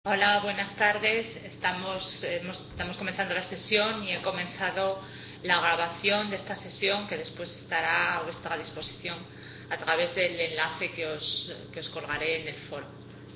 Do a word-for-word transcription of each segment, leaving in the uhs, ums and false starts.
Hola, buenas tardes. Estamos, hemos, estamos comenzando la sesión y he comenzado la grabación de esta sesión que después estará a vuestra disposición a través del enlace que os, que os colgaré en el foro.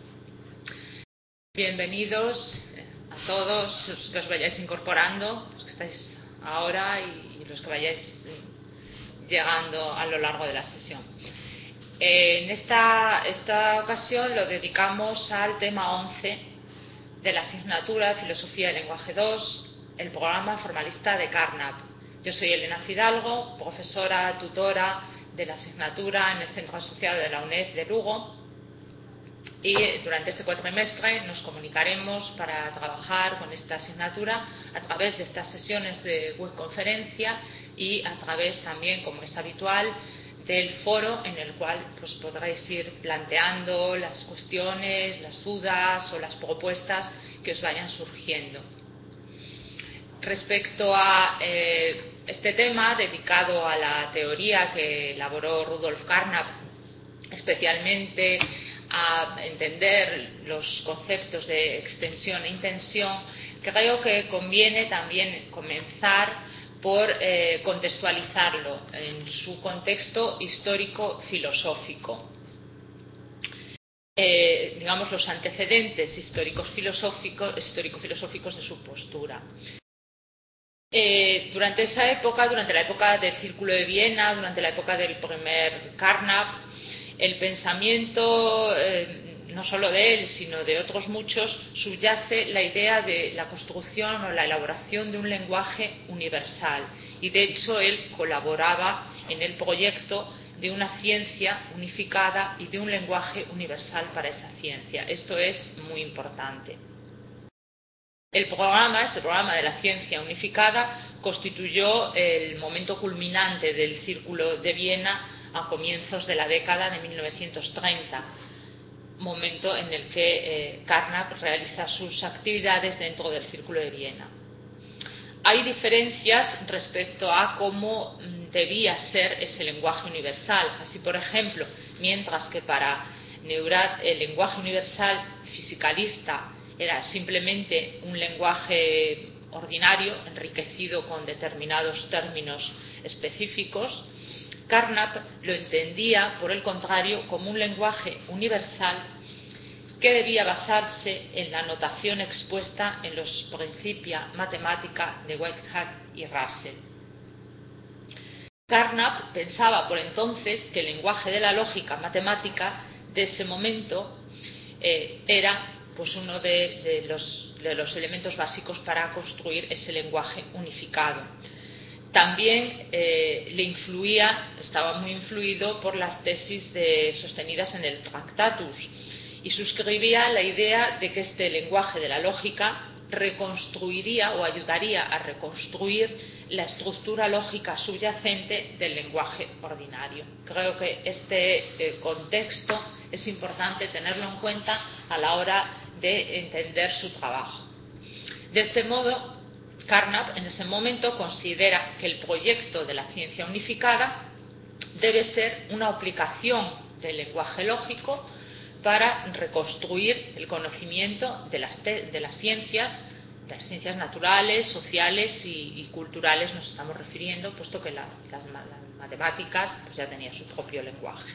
Bienvenidos a todos los que os vayáis incorporando, los que estáis ahora y los que vayáis llegando a lo largo de la sesión. En esta, esta ocasión lo dedicamos al tema once de la asignatura de Filosofía del Lenguaje dos, el programa formalista de Carnap. Yo soy Elena Fidalgo, profesora tutora de la asignatura en el Centro Asociado de la UNED de Lugo, y durante este cuatrimestre nos comunicaremos para trabajar con esta asignatura a través de estas sesiones de webconferencia y a través también, como es habitual, del foro en el cual pues, podréis ir planteando las cuestiones, las dudas o las propuestas que os vayan surgiendo. Respecto a eh, este tema dedicado a la teoría que elaboró Rudolf Carnap, especialmente a entender los conceptos de extensión e intensión, creo que conviene también comenzar por eh, contextualizarlo en su contexto histórico-filosófico. Eh, digamos, los antecedentes históricos-filosóficos, histórico-filosóficos de su postura. Eh, durante esa época, durante la época del Círculo de Viena, durante la época del primer Carnap, el pensamiento, eh, no solo de él, sino de otros muchos, subyace la idea de la construcción o la elaboración de un lenguaje universal. Y de hecho él colaboraba en el proyecto de una ciencia unificada y de un lenguaje universal para esa ciencia. Esto es muy importante. El programa, ese programa de la ciencia unificada, constituyó el momento culminante del Círculo de Viena a comienzos de la década de mil novecientos treinta. Momento en el que eh, Carnap realiza sus actividades dentro del Círculo de Viena. Hay diferencias respecto a cómo debía ser ese lenguaje universal. Así, por ejemplo, mientras que para Neurath el lenguaje universal fisicalista era simplemente un lenguaje ordinario, enriquecido con determinados términos específicos, Carnap lo entendía, por el contrario, como un lenguaje universal que debía basarse en la notación expuesta en los Principia Mathematica de Whitehead y Russell. Carnap pensaba por entonces que el lenguaje de la lógica matemática de ese momento eh, era pues, uno de, de, los, de los elementos básicos para construir ese lenguaje unificado. También eh, le influía, estaba muy influido por las tesis de, sostenidas en el Tractatus, y suscribía la idea de que este lenguaje de la lógica reconstruiría o ayudaría a reconstruir la estructura lógica subyacente del lenguaje ordinario. Creo que este eh, contexto es importante tenerlo en cuenta a la hora de entender su trabajo. De este modo, Carnap en ese momento considera que el proyecto de la ciencia unificada debe ser una aplicación del lenguaje lógico para reconstruir el conocimiento de las, de las ciencias, de las ciencias naturales, sociales y, y culturales nos estamos refiriendo, puesto que la, las, las matemáticas pues ya tenían su propio lenguaje.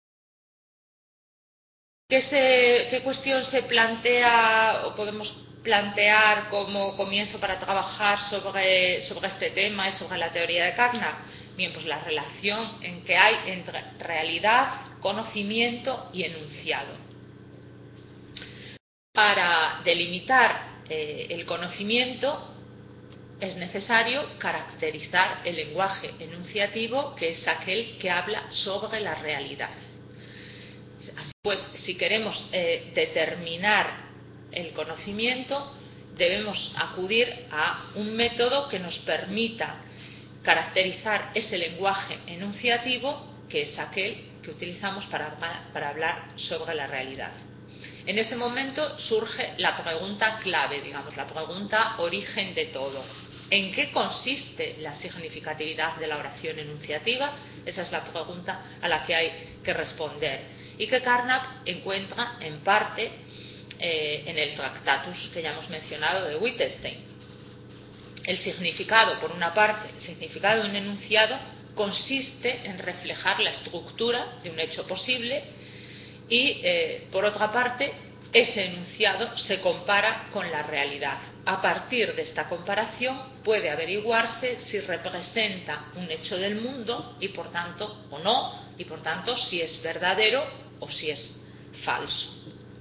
¿Qué, se, ¿Qué cuestión se plantea o podemos plantear como comienzo para trabajar sobre, sobre este tema y sobre la teoría de Carnap? Bien, pues la relación en que hay entre realidad, conocimiento y enunciado. Para delimitar eh, el conocimiento es necesario caracterizar el lenguaje enunciativo, que es aquel que habla sobre la realidad. Pues si queremos eh, determinar el conocimiento, debemos acudir a un método que nos permita caracterizar ese lenguaje enunciativo, que es aquel que utilizamos para, para hablar sobre la realidad. En ese momento surge la pregunta clave, digamos, la pregunta origen de todo. ¿En qué consiste la significatividad de la oración enunciativa? Esa es la pregunta a la que hay que responder, y que Carnap encuentra en parte eh, en el Tractatus que ya hemos mencionado de Wittgenstein. El significado, por una parte, el significado de un enunciado consiste en reflejar la estructura de un hecho posible y, eh, por otra parte, ese enunciado se compara con la realidad. A partir de esta comparación puede averiguarse si representa un hecho del mundo y por tanto o no, y por tanto si es verdadero o si es falso.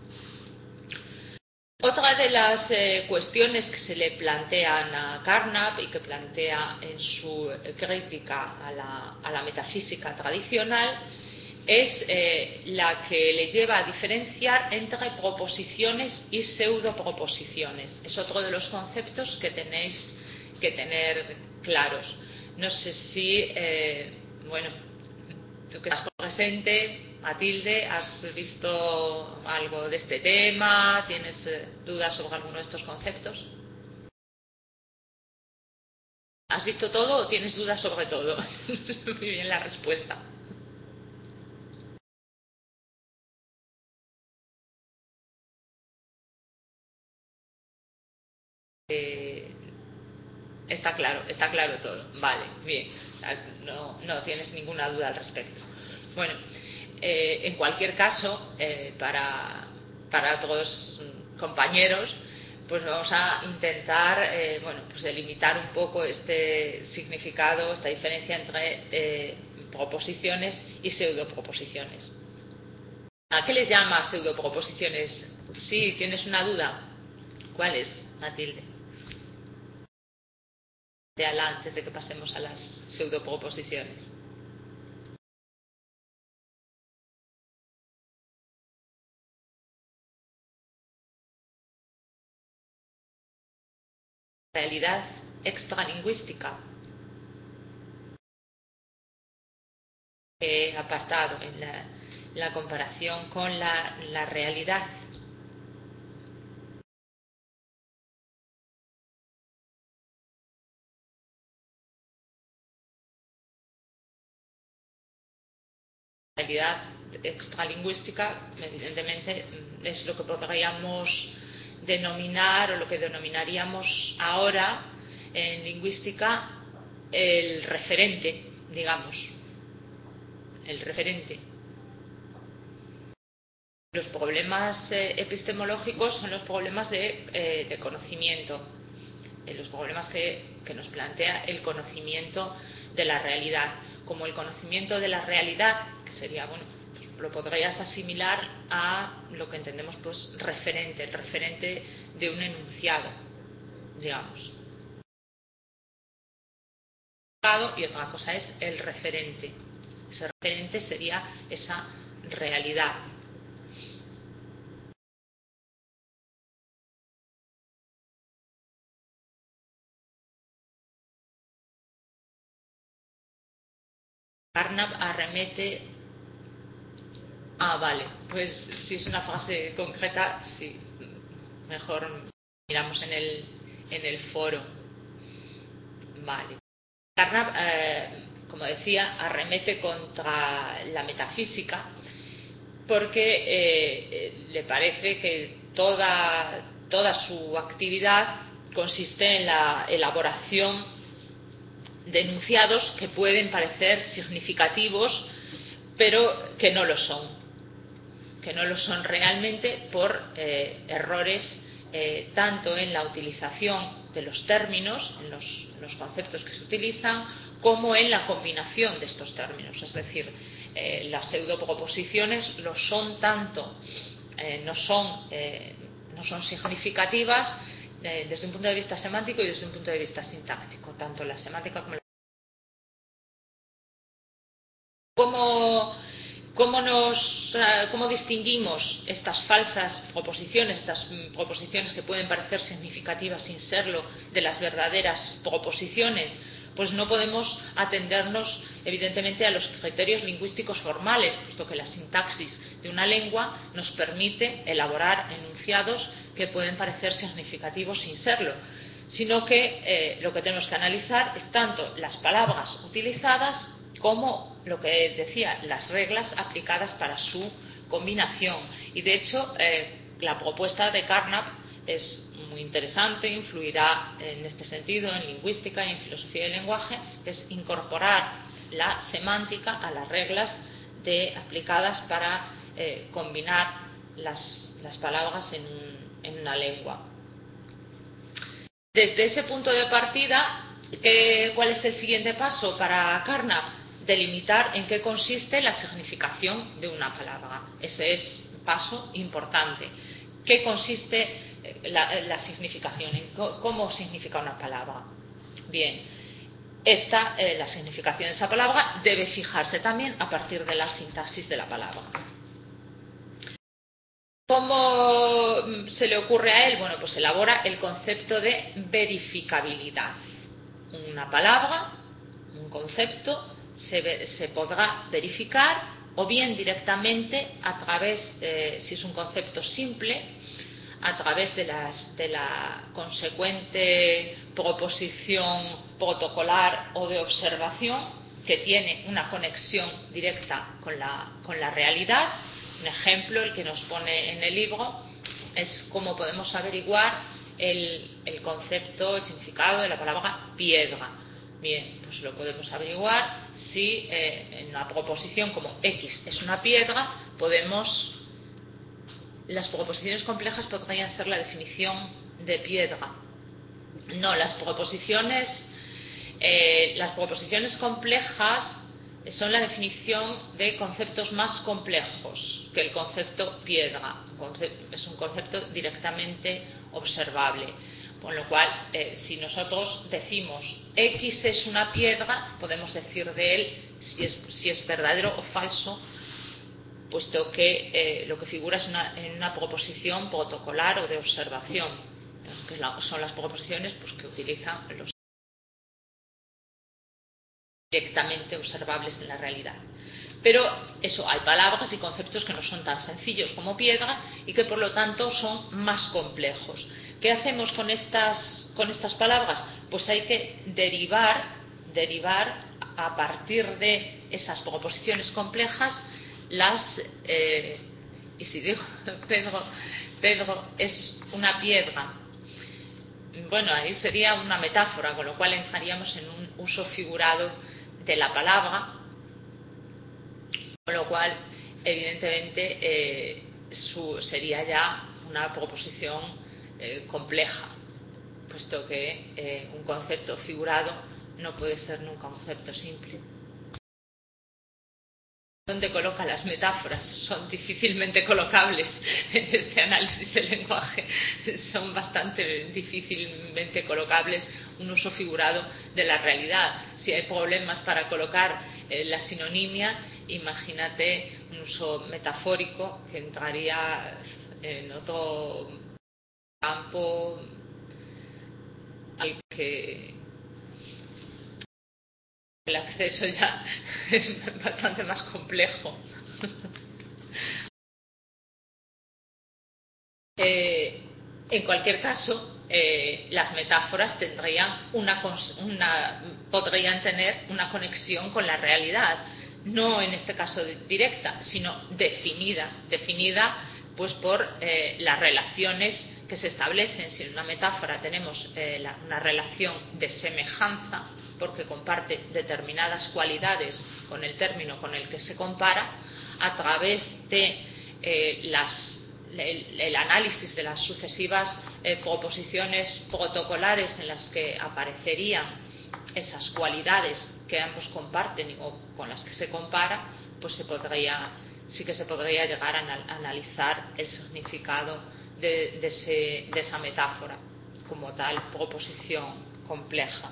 Otra de las eh, cuestiones que se le plantean a Carnap y que plantea en su crítica a la, a la metafísica tradicional es eh, la que le lleva a diferenciar entre proposiciones y pseudoproposiciones. Es otro de los conceptos que tenéis que tener claros. No sé si, eh, bueno, tú que estás presente, Matilde, ¿has visto algo de este tema? ¿Tienes eh, dudas sobre alguno de estos conceptos? ¿Has visto todo o tienes dudas sobre todo? Muy bien la respuesta. Eh, está claro, está claro todo. Vale, bien. No, no tienes ninguna duda al respecto. Bueno, eh, en cualquier caso, eh, para, para otros compañeros, pues vamos a intentar, eh, bueno, pues delimitar un poco este significado, esta diferencia entre eh, proposiciones y pseudoproposiciones. ¿A qué les llama pseudoproposiciones? Sí, ¿tienes una duda? ¿Cuál es, Matilde? Antes de que pasemos a las pseudoproposiciones. Realidad extralingüística. He apartado en la, la comparación con la, la realidad. Realidad extralingüística, evidentemente, es lo que podríamos denominar o lo que denominaríamos ahora en lingüística el referente, digamos, el referente. Los problemas eh, epistemológicos son los problemas de, eh, de conocimiento, eh, los problemas que, que nos plantea el conocimiento de la realidad. Como el conocimiento de la realidad, que sería, bueno, pues lo podrías asimilar a lo que entendemos pues referente, el referente de un enunciado, digamos. Y otra cosa es el referente. Ese referente sería esa realidad. Carnap arremete. Ah, vale, pues si es una frase concreta, sí, mejor miramos en el, en el foro. Vale. Carnap, eh, como decía, arremete contra la metafísica porque eh, le parece que toda, toda su actividad consiste en la elaboración de enunciados que pueden parecer significativos, pero que no lo son, que no lo son realmente por eh, errores eh, tanto en la utilización de los términos, en los, los conceptos que se utilizan, como en la combinación de estos términos. Es decir, eh, las pseudoproposiciones lo son tanto, eh, no, son, eh, no son significativas eh, desde un punto de vista semántico y desde un punto de vista sintáctico, tanto la semántica como la... ¿Cómo, cómo, nos, ¿Cómo distinguimos estas falsas proposiciones, estas proposiciones que pueden parecer significativas sin serlo, de las verdaderas proposiciones? Pues no podemos atendernos, evidentemente, a los criterios lingüísticos formales, puesto que la sintaxis de una lengua nos permite elaborar enunciados que pueden parecer significativos sin serlo, sino que eh, lo que tenemos que analizar es tanto las palabras utilizadas como, lo que decía, las reglas aplicadas para su combinación. Y de hecho, eh, la propuesta de Carnap es muy interesante, influirá en este sentido en lingüística y en filosofía del lenguaje, que es incorporar la semántica a las reglas de, aplicadas para eh, combinar las, las palabras en, un, en una lengua. Desde ese punto de partida, ¿qué, ¿cuál es el siguiente paso para Carnap? Delimitar en qué consiste la significación de una palabra. Ese es un paso importante. ¿Qué consiste la, la significación? ¿En cómo significa una palabra? Bien, esta, eh, la significación de esa palabra debe fijarse también a partir de la sintaxis de la palabra. ¿Cómo se le ocurre a él? Bueno, pues elabora el concepto de verificabilidad. Una palabra, un concepto, se, se podrá verificar o bien directamente a través, eh, si es un concepto simple, a través de, las, de la consecuente proposición protocolar o de observación que tiene una conexión directa con la, con la realidad. Un ejemplo, el que nos pone en el libro, es cómo podemos averiguar el, el concepto, el significado de la palabra piedra. Bien, pues lo podemos averiguar si eh, en una proposición como X es una piedra, podemos... Las proposiciones complejas podrían ser la definición de piedra. No, las proposiciones, eh, las proposiciones complejas son la definición de conceptos más complejos que el concepto piedra. Es un concepto directamente observable. Con lo cual, eh, si nosotros decimos X es una piedra, podemos decir de él si es, si es verdadero o falso, puesto que eh, lo que figura es una, en una proposición protocolar o de observación, que son las proposiciones pues, que utilizan los directamente observables en la realidad. Pero eso, hay palabras y conceptos que no son tan sencillos como piedra y que por lo tanto son más complejos. ¿Qué hacemos con estas, con estas palabras? Pues hay que derivar, derivar a partir de esas proposiciones complejas las... Eh, y si digo, Pedro, Pedro es una piedra, bueno, ahí sería una metáfora, con lo cual entraríamos en un uso figurado de la palabra, con lo cual, evidentemente, eh, su, sería ya una proposición eh, compleja, puesto que eh, un concepto figurado no puede ser nunca un concepto simple. ¿Dónde coloca las metáforas? Son difícilmente colocables en este análisis del lenguaje. Son bastante difícilmente colocables un uso figurado de la realidad. Si hay problemas para colocar eh, la sinonimia, imagínate un uso metafórico que entraría en otro campo al que el acceso ya es bastante más complejo. Eh, en cualquier caso, eh, las metáforas tendrían una, una, podrían tener una conexión con la realidad, no en este caso directa, sino definida, definida pues por eh, las relaciones que se establecen. Si en una metáfora tenemos eh, la, una relación de semejanza, porque comparte determinadas cualidades con el término con el que se compara, a través de eh, las, el, el análisis de las sucesivas eh, proposiciones protocolares en las que aparecerían esas cualidades que ambos comparten o con las que se compara, pues se podría, sí que se podría llegar a analizar el significado de, de, ese, de esa metáfora como tal proposición compleja.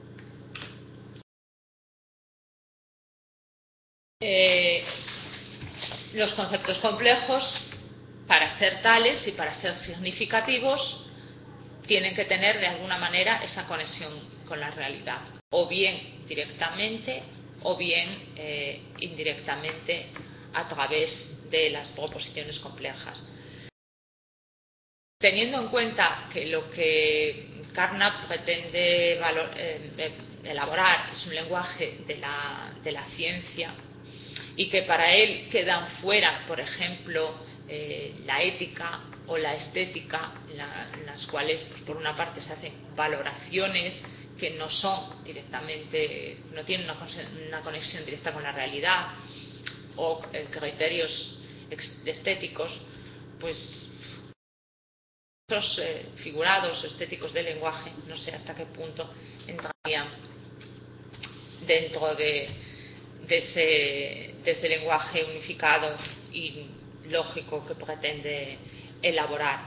Eh, los conceptos complejos, para ser tales y para ser significativos, tienen que tener de alguna manera esa conexión con la realidad, o bien directamente o bien eh, indirectamente a través de las proposiciones complejas. Teniendo en cuenta que lo que Carnap pretende valor, eh, elaborar es un lenguaje de la, de la ciencia, y que para él quedan fuera, por ejemplo, eh, la ética o la estética, la, en las cuales, pues, por una parte se hacen valoraciones que no son directamente, no tienen una, una conexión directa con la realidad, o eh, criterios estéticos, pues esos eh, figurados estéticos del lenguaje, no sé hasta qué punto entrarían dentro de, de, ese, de ese lenguaje unificado y lógico que pretende elaborar.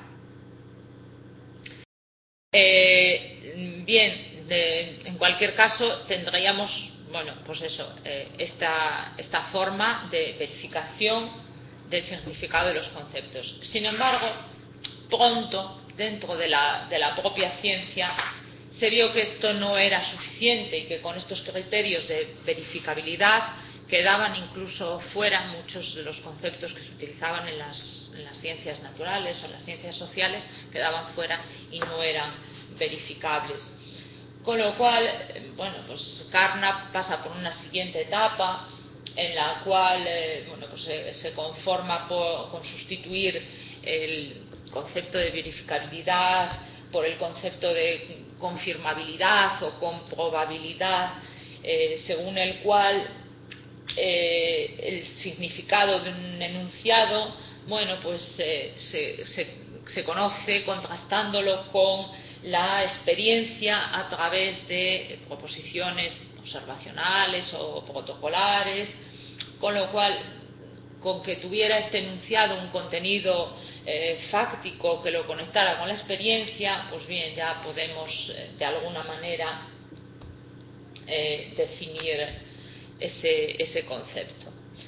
Eh, bien, de, en cualquier caso tendríamos, bueno, pues eso, eh, esta, esta forma de verificación del significado de los conceptos. Sin embargo, pronto, dentro de la, de la propia ciencia, se vio que esto no era suficiente y que con estos criterios de verificabilidad quedaban incluso fuera muchos de los conceptos que se utilizaban en las, en las ciencias naturales o en las ciencias sociales, quedaban fuera y no eran verificables. Con lo cual, bueno, pues Carnap pasa por una siguiente etapa en la cual eh, bueno, pues se, se conforma por, con sustituir el concepto de verificabilidad por el concepto de confirmabilidad o comprobabilidad, eh, según el cual eh, el significado de un enunciado, bueno, pues eh, se, se, se conoce contrastándolo con la experiencia a través de proposiciones observacionales o protocolares, con lo cual, con que tuviera este enunciado un contenido eh, fáctico que lo conectara con la experiencia, pues bien, ya podemos eh, de alguna manera eh, definir ese, ese concepto.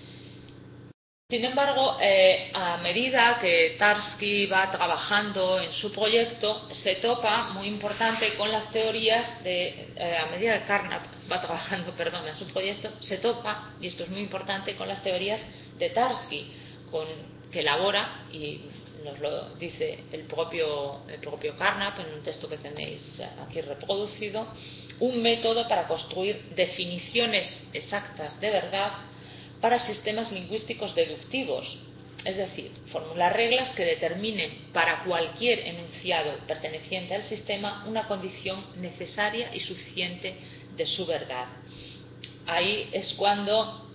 Sin embargo, eh, a medida que Tarski va trabajando en su proyecto, se topa, muy importante, con las teorías de, eh, a medida que Carnap va trabajando, perdón, en su proyecto, se topa, y esto es muy importante, con las teorías de Tarski, con, que elabora, y nos lo dice el propio, el propio Carnap en un texto que tenéis aquí reproducido, un método para construir definiciones exactas de verdad para sistemas lingüísticos deductivos, es decir, formular reglas que determinen para cualquier enunciado perteneciente al sistema una condición necesaria y suficiente de su verdad. Ahí es cuando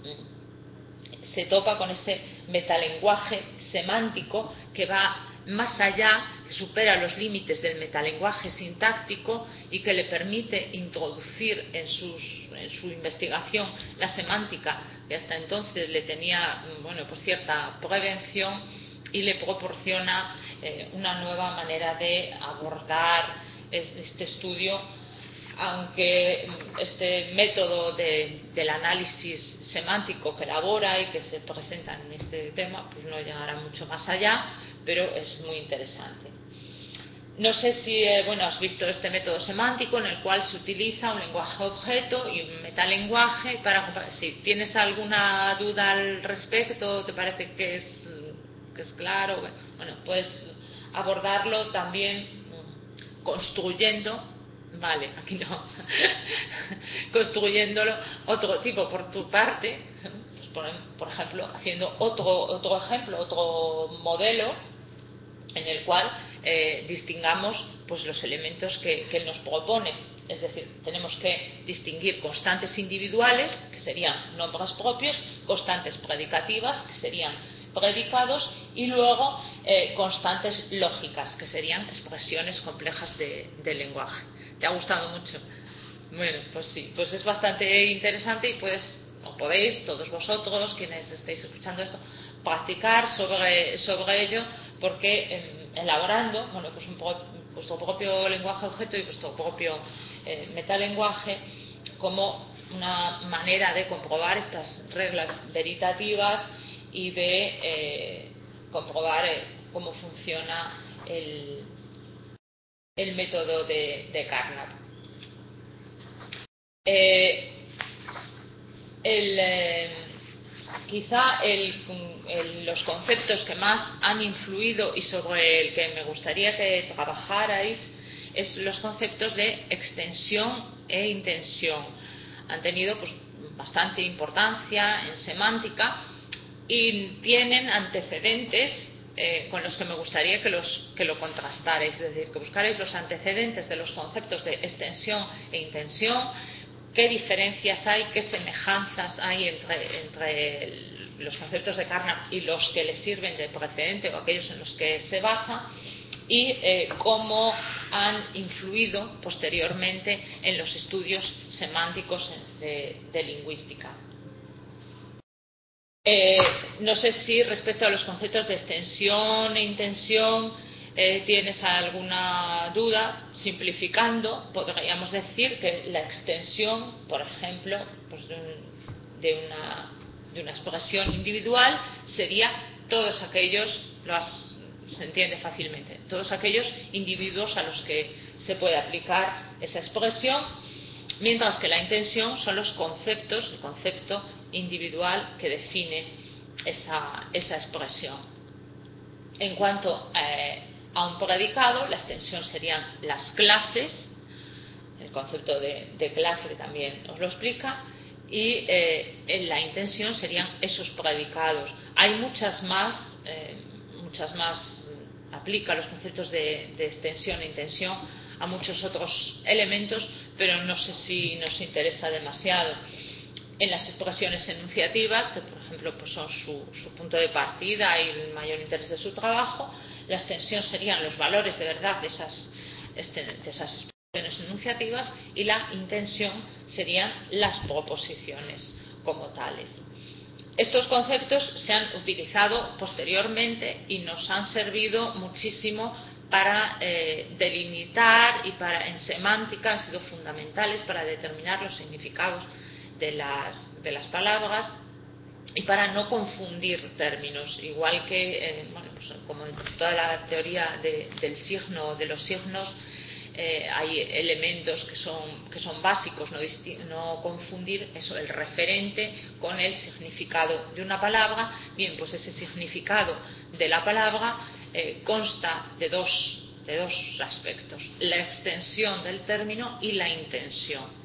se topa con ese metalenguaje semántico que va más allá, que supera los límites del metalenguaje sintáctico y que le permite introducir en, sus, en su investigación la semántica, que hasta entonces le tenía, bueno, pues cierta prevención, y le proporciona eh, una nueva manera de abordar este estudio, aunque este método de, del análisis semántico que elabora y que se presenta en este tema pues no llegará mucho más allá, pero es muy interesante. No sé si eh, bueno, has visto este método semántico en el cual se utiliza un lenguaje objeto y un metalenguaje para, si tienes alguna duda al respecto, te parece que es, que es claro, bueno, puedes abordarlo también construyendo, vale, aquí no, construyéndolo otro tipo por tu parte, pues por, por ejemplo, haciendo otro, otro ejemplo, otro modelo en el cual eh, distingamos pues los elementos que, que él nos propone. Es decir, tenemos que distinguir constantes individuales, que serían nombres propios, constantes predicativas, que serían predicados, y luego eh, constantes lógicas, que serían expresiones complejas de, de lenguaje. ¿Te ha gustado mucho? Bueno, pues sí, pues es bastante interesante y puedes, o podéis, todos vosotros, quienes estéis escuchando esto, practicar sobre, sobre ello, porque eh, elaborando, bueno, pues un poco, vuestro propio lenguaje objeto y vuestro propio eh, metalenguaje, como una manera de comprobar estas reglas veritativas y de eh, comprobar eh, cómo funciona el, el método de, de Carnap. Eh, el, eh, quizá el, el, los conceptos que más han influido y sobre el que me gustaría que trabajarais es los conceptos de extensión e intensión. Han tenido pues bastante importancia en semántica y tienen antecedentes eh, con los que me gustaría que, los, que lo contrastarais, es decir, que buscarais los antecedentes de los conceptos de extensión e intención, qué diferencias hay, qué semejanzas hay entre, entre el, los conceptos de Carnap y los que le sirven de precedente o aquellos en los que se basa, y eh, cómo han influido posteriormente en los estudios semánticos de, de lingüística. Eh, no sé si respecto a los conceptos de extensión e intención eh, tienes alguna duda. Simplificando, podríamos decir que la extensión, por ejemplo, pues de, un, de, una, de una expresión individual sería todos aquellos, lo has, se entiende fácilmente, todos aquellos individuos a los que se puede aplicar esa expresión, mientras que la intención son los conceptos, el concepto individual que define esa, esa expresión. En cuanto eh, a un predicado, la extensión serían las clases, el concepto de, de clase también os lo explica, y eh, en la intención serían esos predicados. Hay muchas más, eh, muchas más, aplica los conceptos de, de extensión e intención a muchos otros elementos, pero no sé si nos interesa demasiado. En las expresiones enunciativas, que por ejemplo pues son su, su punto de partida y el mayor interés de su trabajo, la extensión serían los valores de verdad de esas, de esas expresiones enunciativas, y la intención serían las proposiciones como tales. Estos conceptos se han utilizado posteriormente y nos han servido muchísimo para eh, delimitar, y para en semántica han sido fundamentales para determinar los significados de las, de las palabras y para no confundir términos, igual que eh, bueno, pues como en toda la teoría de, del signo, de los signos, eh, hay elementos que son, que son básicos, no, no confundir eso, el referente con el significado de una palabra. Bien, pues ese significado de la palabra eh, consta de dos, de dos aspectos: la extensión del término y la intención.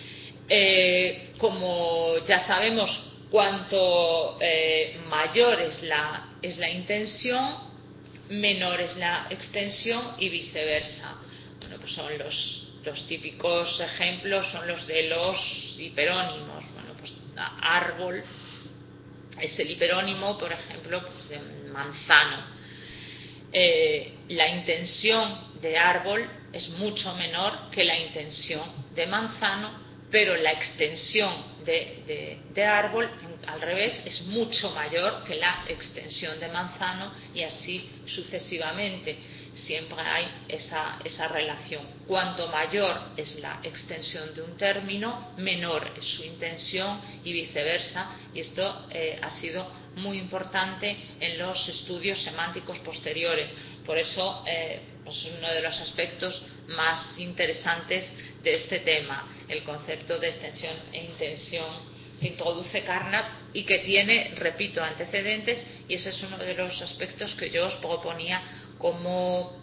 Eh, como ya sabemos, cuanto eh, mayor es la, es la intención, menor es la extensión y viceversa. Bueno, pues son los, los típicos ejemplos, son los de los hiperónimos. Bueno, pues árbol es el hiperónimo, por ejemplo, pues de manzano. Eh, la intención de árbol es mucho menor que la intención de manzano, pero la extensión de, de, de árbol, al revés, es mucho mayor que la extensión de manzano, y así sucesivamente. Siempre hay esa, esa relación. Cuanto mayor es la extensión de un término, menor es su intención, y viceversa. Y esto eh, ha sido muy importante en los estudios semánticos posteriores. Por eso eh, pues uno de los aspectos más interesantes de este tema, el concepto de extensión e intención que introduce Carnap y que tiene, repito, antecedentes, y ese es uno de los aspectos que yo os proponía como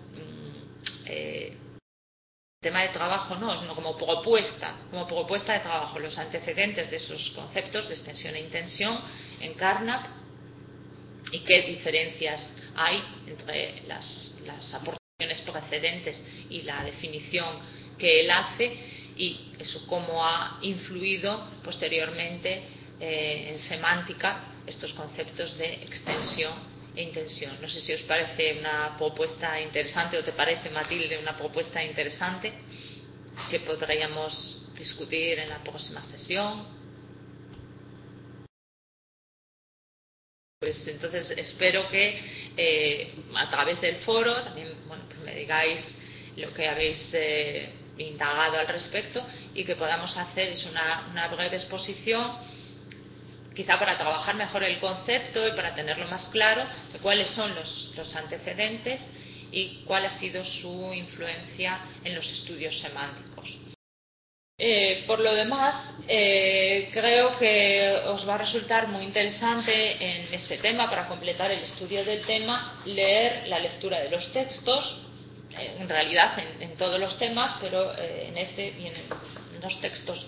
eh, tema de trabajo, no, sino como propuesta, como propuesta de trabajo, los antecedentes de esos conceptos de extensión e intención en Carnap, y qué diferencias hay entre las, las aportaciones precedentes y la definición que él hace, y eso cómo ha influido posteriormente eh, en semántica estos conceptos de extensión e intención. No sé si os parece una propuesta interesante, o te parece, Matilde, una propuesta interesante que podríamos discutir en la próxima sesión. Pues entonces espero que eh, a través del foro también, bueno, pues me digáis lo que habéis eh, indagado al respecto, y que podamos hacer es una, una breve exposición, quizá para trabajar mejor el concepto y para tenerlo más claro, de cuáles son los, los antecedentes y cuál ha sido su influencia en los estudios semánticos. Eh, por lo demás, eh, creo que os va a resultar muy interesante en este tema, para completar el estudio del tema, leer la lectura de los textos, eh, en realidad en, en todos los temas, pero eh, en este vienen unos textos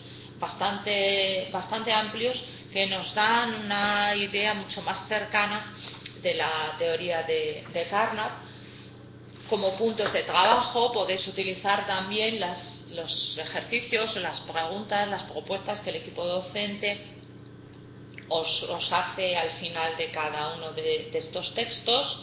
bastante, bastante amplios que nos dan una idea mucho más cercana de la teoría de, de Carnap. Como puntos de trabajo podéis utilizar también las, los ejercicios, las preguntas, las propuestas que el equipo docente os, os hace al final de cada uno de, de estos textos.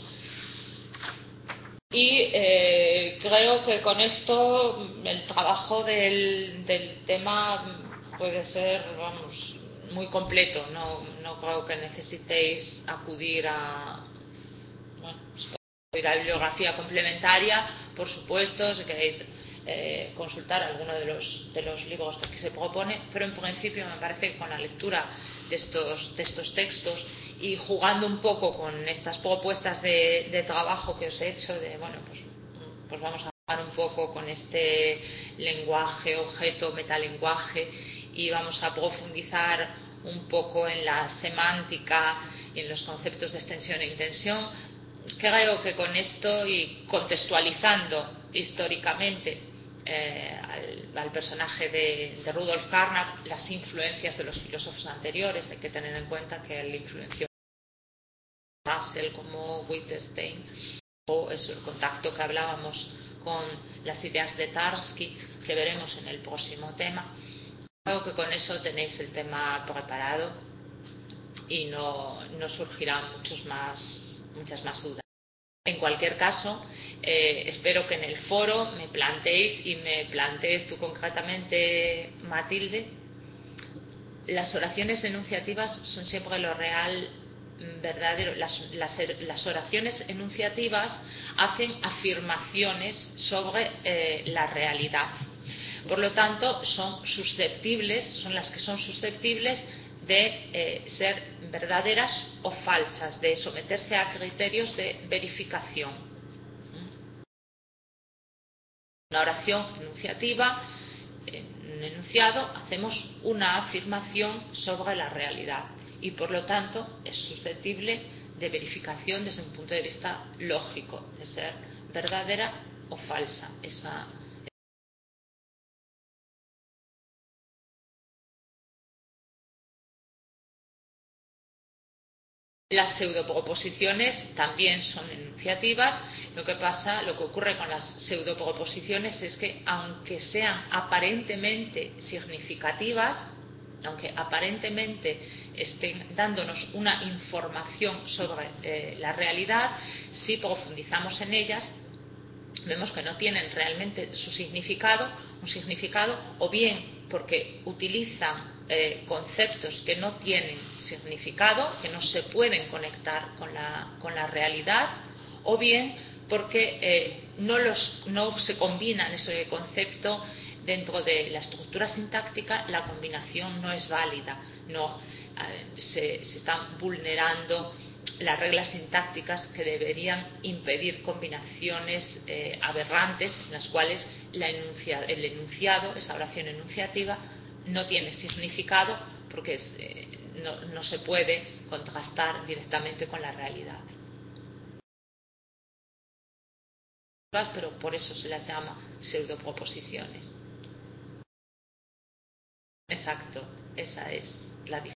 Y eh, creo que con esto el trabajo del, del tema puede ser, vamos, muy completo. No, no creo que necesitéis acudir a, bueno, ir a bibliografía complementaria, por supuesto, si queréis eh, consultar alguno de los, de los libros que se propone, pero en principio me parece que con la lectura de estos, de estos textos y jugando un poco con estas propuestas de, de trabajo que os he hecho, de bueno, pues, pues vamos a jugar un poco con este lenguaje, objeto, metalenguaje, y vamos a profundizar un poco en la semántica y en los conceptos de extensión e intención. Creo que con esto y contextualizando históricamente eh, al, al personaje de, de Rudolf Carnap, las influencias de los filósofos anteriores, hay que tener en cuenta que él influenció a Russell como Wittgenstein, o es el contacto que hablábamos con las ideas de Tarski, que veremos en el próximo tema. Creo que con eso tenéis el tema preparado y no, no surgirán muchos más, muchas más dudas. En cualquier caso, eh, espero que en el foro me planteéis y me plantees tú concretamente, Matilde. Las oraciones enunciativas son siempre lo real, verdadero. Las, las, las oraciones enunciativas hacen afirmaciones sobre eh, la realidad. Por lo tanto, son susceptibles, son las que son susceptibles de eh, ser verdaderas o falsas, de someterse a criterios de verificación. Una oración enunciativa, en un enunciado, hacemos una afirmación sobre la realidad y por lo tanto es susceptible de verificación desde un punto de vista lógico, de ser verdadera o falsa. Esa Las pseudoproposiciones también son enunciativas. Lo que pasa, lo que ocurre con las pseudoproposiciones es que, aunque sean aparentemente significativas, aunque aparentemente estén dándonos una información sobre eh, la realidad, si profundizamos en ellas, vemos que no tienen realmente su significado, un significado, o bien porque utilizan Eh, conceptos que no tienen significado, que no se pueden conectar con la, con la realidad, o bien porque eh, no, los, no se combinan ese concepto dentro de la estructura sintáctica, la combinación no es válida, no, eh, se, se están vulnerando las reglas sintácticas que deberían impedir combinaciones eh, aberrantes en las cuales la enuncia, el enunciado, esa oración enunciativa, no tiene significado porque es, eh, no, no se puede contrastar directamente con la realidad. Pero por eso se las llama pseudoproposiciones. Exacto, esa es la diferencia.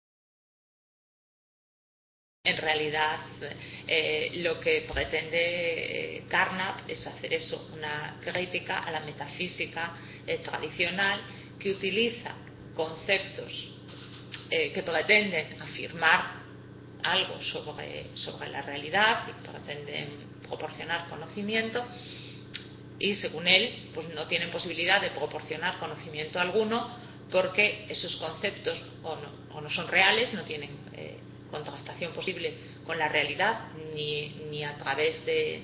En realidad, eh, lo que pretende eh, Carnap es hacer eso, una crítica a la metafísica eh, tradicional que utiliza conceptos eh, que pretenden afirmar algo sobre, sobre la realidad y pretenden proporcionar conocimiento, y según él pues no tienen posibilidad de proporcionar conocimiento alguno porque esos conceptos o no, o no son reales, no tienen eh, contrastación posible con la realidad, ni, ni a través de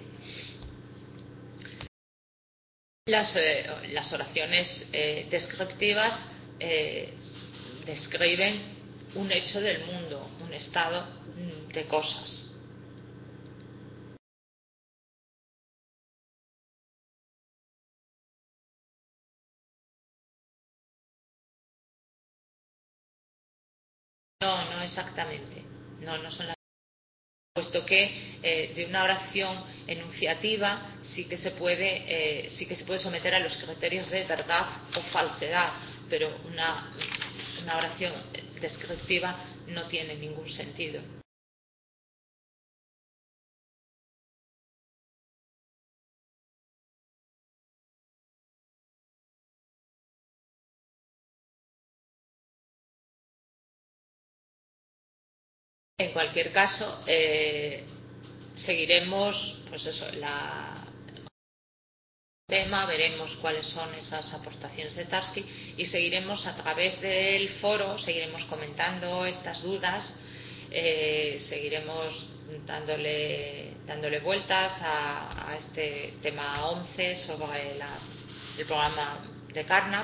las, eh, las oraciones eh, descriptivas eh, describen un hecho del mundo, un estado de cosas. No, no exactamente. No, no son las. Puesto que eh, de una oración enunciativa sí que se puede eh, sí que se puede someter a los criterios de verdad o falsedad, pero una, una oración descriptiva no tiene ningún sentido. En cualquier caso, eh, seguiremos, pues eso, la tema, veremos cuáles son esas aportaciones de Tarski y seguiremos a través del foro, seguiremos comentando estas dudas, eh, seguiremos dándole, dándole vueltas a, a este tema once sobre la, el programa de Carnap,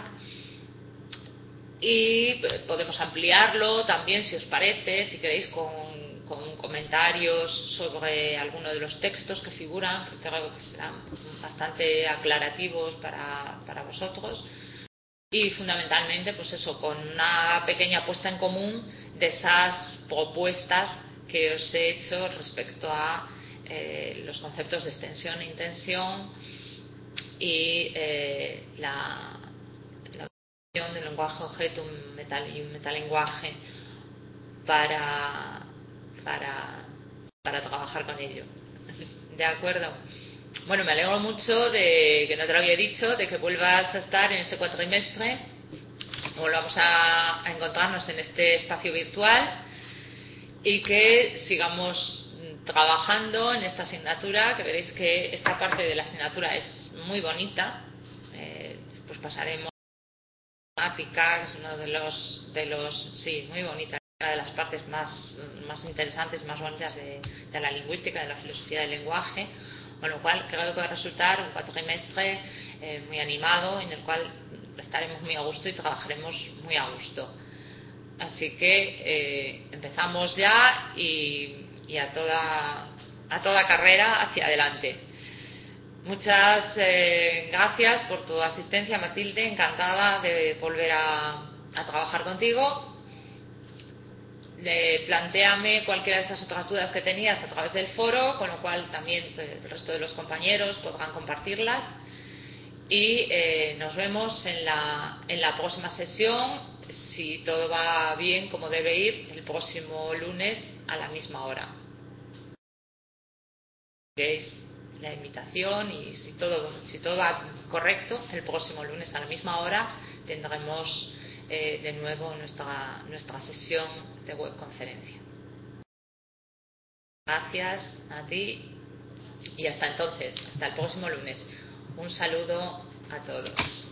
y podemos ampliarlo también, si os parece, si queréis, con, con comentarios sobre alguno de los textos que figuran, que creo que serán bastante aclarativos para, para vosotros, y fundamentalmente pues eso, con una pequeña puesta en común de esas propuestas que os he hecho respecto a eh, los conceptos de extensión e intensión y eh, la de un lenguaje objeto un metal y un metalenguaje para, para, para trabajar con ello. ¿De acuerdo? Bueno, me alegro mucho de que no te lo había dicho, de que vuelvas a estar en este cuatrimestre, volvamos a, a encontrarnos en este espacio virtual y que sigamos trabajando en esta asignatura, que veréis que esta parte de la asignatura es muy bonita. Eh, después pasaremos temática, que es uno de los, de los, sí, muy bonita, una de las partes más, más interesantes, más bonitas de, de la lingüística, de la filosofía del lenguaje, con lo cual creo que va a resultar un cuatrimestre eh, muy animado, en el cual estaremos muy a gusto y trabajaremos muy a gusto. Así que eh, empezamos ya y, y a toda, a toda carrera hacia adelante. Muchas eh, gracias por tu asistencia, Matilde. Encantada de volver a, a trabajar contigo. Eh, plantéame cualquiera de esas otras dudas que tenías a través del foro, con lo cual también el resto de los compañeros podrán compartirlas. Y eh, nos vemos en la, en la próxima sesión, si todo va bien como debe ir, el próximo lunes a la misma hora. La invitación y si todo, si todo va correcto, el próximo lunes a la misma hora tendremos eh, de nuevo nuestra, nuestra sesión de webconferencia. Gracias a ti y hasta entonces, hasta el próximo lunes. Un saludo a todos.